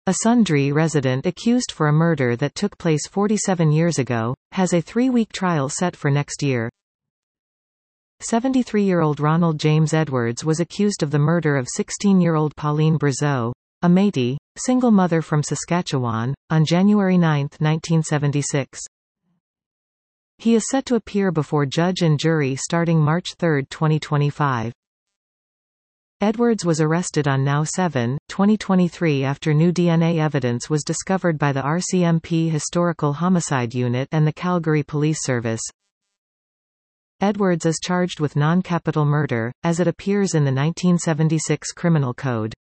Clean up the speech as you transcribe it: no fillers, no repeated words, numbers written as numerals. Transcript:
A Sundre resident accused for a murder that took place 47 years ago, has a 3-week trial set for next year. 73-year-old Ronald James Edwards was accused of the murder of 16-year-old Pauline Brazeau, a Métis, single mother from Saskatchewan, on January 9, 1976. He is set to appear before judge and jury starting March 3, 2025. Edwards was arrested on Now 7, 2023 after new DNA evidence was discovered by the RCMP Historical Homicide Unit and the Calgary Police Service. Edwards is charged with non-capital murder, as it appears in the 1976 Criminal Code.